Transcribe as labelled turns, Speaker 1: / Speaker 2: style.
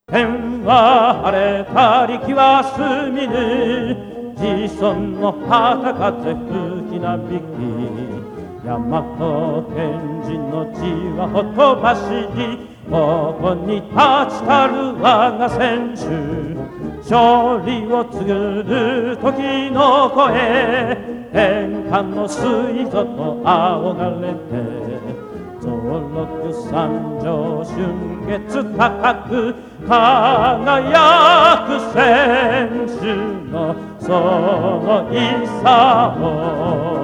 Speaker 1: 天は晴れたり気は澄みぬ、自尊の旗風吹きなびき、大和天神の地はほとばしり、ここに立ちたる我が戦士、勝利を告ぐる時の声、天下の水ぞと仰がれて、増禄三条春月高く輝く戦士のその勇を